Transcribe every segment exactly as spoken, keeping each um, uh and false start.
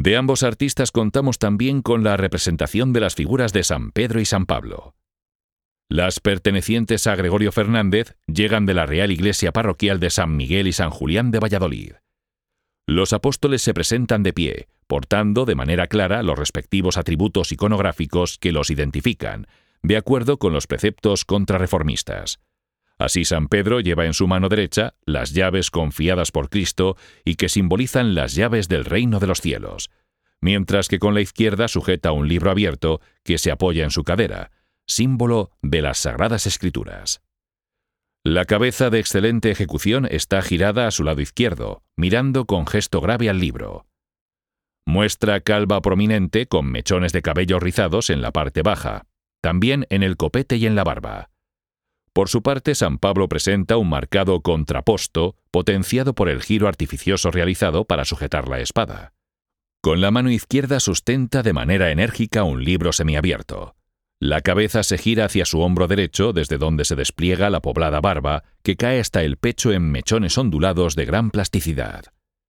De ambos artistas contamos también con la representación de las figuras de San Pedro y San Pablo. Las pertenecientes a Gregorio Fernández llegan de la Real Iglesia Parroquial de San Miguel y San Julián de Valladolid. Los apóstoles se presentan de pie, portando de manera clara los respectivos atributos iconográficos que los identifican, de acuerdo con los preceptos contrarreformistas. Así San Pedro lleva en su mano derecha las llaves confiadas por Cristo y que simbolizan las llaves del reino de los cielos, mientras que con la izquierda sujeta un libro abierto que se apoya en su cadera, símbolo de las Sagradas Escrituras. La cabeza de excelente ejecución está girada a su lado izquierdo, mirando con gesto grave al libro. Muestra calva prominente con mechones de cabello rizados en la parte baja, también en el copete y en la barba. Por su parte, San Pablo presenta un marcado contraposto, potenciado por el giro artificioso realizado para sujetar la espada. Con la mano izquierda sustenta de manera enérgica un libro semiabierto. La cabeza se gira hacia su hombro derecho, desde donde se despliega la poblada barba, que cae hasta el pecho en mechones ondulados de gran plasticidad.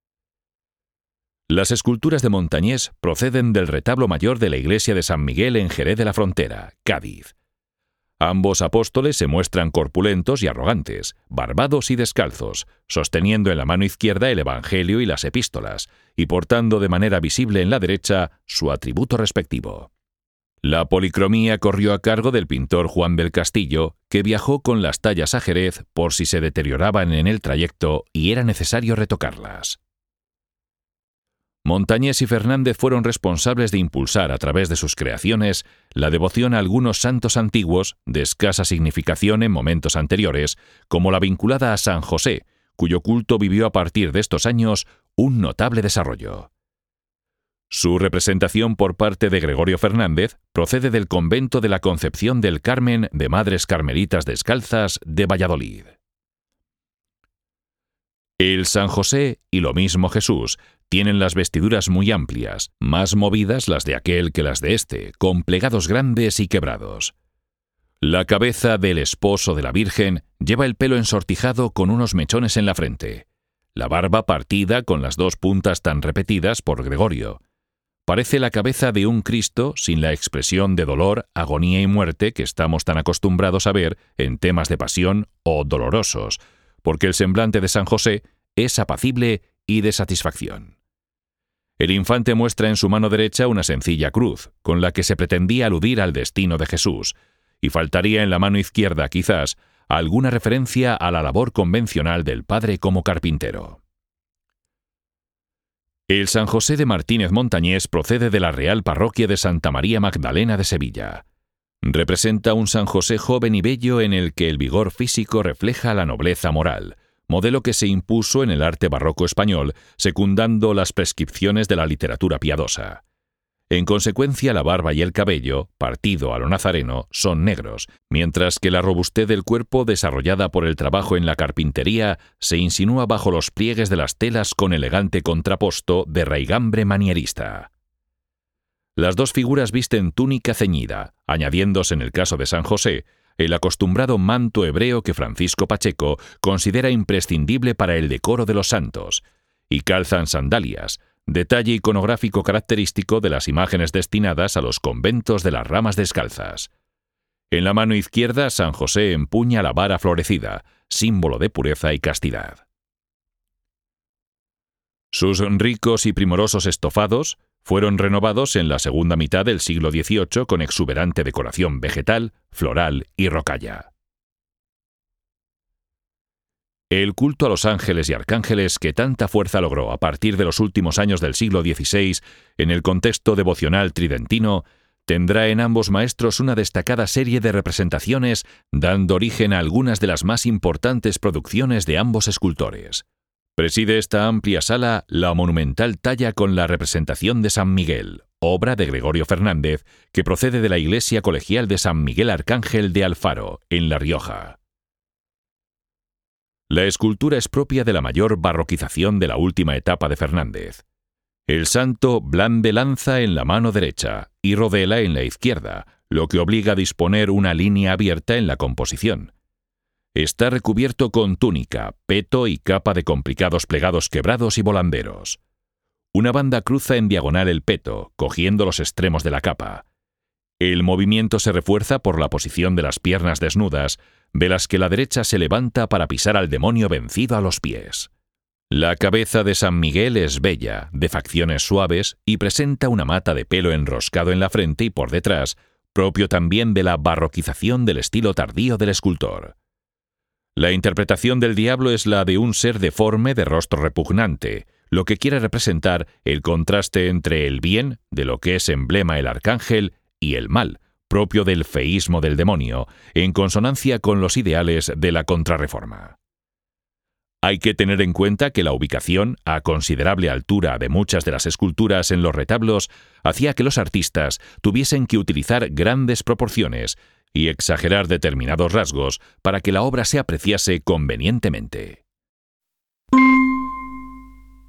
Las esculturas de Montañés proceden del retablo mayor de la iglesia de San Miguel en Jerez de la Frontera, Cádiz. Ambos apóstoles se muestran corpulentos y arrogantes, barbados y descalzos, sosteniendo en la mano izquierda el Evangelio y las epístolas, y portando de manera visible en la derecha su atributo respectivo. La policromía corrió a cargo del pintor Juan del Castillo, que viajó con las tallas a Jerez por si se deterioraban en el trayecto y era necesario retocarlas. Montañés y Fernández fueron responsables de impulsar a través de sus creaciones la devoción a algunos santos antiguos de escasa significación en momentos anteriores, como la vinculada a San José, cuyo culto vivió a partir de estos años un notable desarrollo. Su representación por parte de Gregorio Fernández procede del convento de la Concepción del Carmen de Madres Carmelitas Descalzas de Valladolid. El San José y lo mismo Jesús tienen las vestiduras muy amplias, más movidas las de aquel que las de éste, con plegados grandes y quebrados. La cabeza del esposo de la Virgen lleva el pelo ensortijado con unos mechones en la frente, la barba partida con las dos puntas tan repetidas por Gregorio. Parece la cabeza de un Cristo sin la expresión de dolor, agonía y muerte que estamos tan acostumbrados a ver en temas de pasión o dolorosos, porque el semblante de San José es apacible y de satisfacción. El infante muestra en su mano derecha una sencilla cruz, con la que se pretendía aludir al destino de Jesús, y faltaría en la mano izquierda, quizás, alguna referencia a la labor convencional del padre como carpintero. El San José de Martínez Montañés procede de la Real Parroquia de Santa María Magdalena de Sevilla. Representa un San José joven y bello en el que el vigor físico refleja la nobleza moral, modelo que se impuso en el arte barroco español, secundando las prescripciones de la literatura piadosa. En consecuencia, la barba y el cabello, partido a lo nazareno, son negros, mientras que la robustez del cuerpo, desarrollada por el trabajo en la carpintería, se insinúa bajo los pliegues de las telas con elegante contraposto de raigambre manierista. Las dos figuras visten túnica ceñida, añadiéndose en el caso de San José, el acostumbrado manto hebreo que Francisco Pacheco considera imprescindible para el decoro de los santos, y calzan sandalias, detalle iconográfico característico de las imágenes destinadas a los conventos de las ramas descalzas. En la mano izquierda, San José empuña la vara florecida, símbolo de pureza y castidad. Sus ricos y primorosos estofados fueron renovados en la segunda mitad del siglo dieciocho con exuberante decoración vegetal, floral y rocalla. El culto a los ángeles y arcángeles que tanta fuerza logró a partir de los últimos años del siglo dieciséis en el contexto devocional tridentino tendrá en ambos maestros una destacada serie de representaciones, dando origen a algunas de las más importantes producciones de ambos escultores. Preside esta amplia sala la monumental talla con la representación de San Miguel, obra de Gregorio Fernández, que procede de la iglesia colegial de San Miguel Arcángel de Alfaro, en La Rioja. La escultura es propia de la mayor barroquización de la última etapa de Fernández. El santo blande lanza en la mano derecha y rodela en la izquierda, lo que obliga a disponer una línea abierta en la composición. Está recubierto con túnica, peto y capa de complicados plegados quebrados y volanderos. una banda cruza en diagonal el peto, cogiendo los extremos de la capa. El movimiento se refuerza por la posición de las piernas desnudas, de las que la derecha se levanta para pisar al demonio vencido a los pies. La cabeza de San Miguel es bella, de facciones suaves, y presenta una mata de pelo enroscado en la frente y por detrás, propio también de la barroquización del estilo tardío del escultor. La interpretación del diablo es la de un ser deforme de rostro repugnante, lo que quiere representar el contraste entre el bien, de lo que es emblema el arcángel, y el mal, propio del feísmo del demonio, en consonancia con los ideales de la Contrarreforma. Hay que tener en cuenta que la ubicación, a considerable altura de muchas de las esculturas en los retablos, hacía que los artistas tuviesen que utilizar grandes proporciones y exagerar determinados rasgos para que la obra se apreciase convenientemente.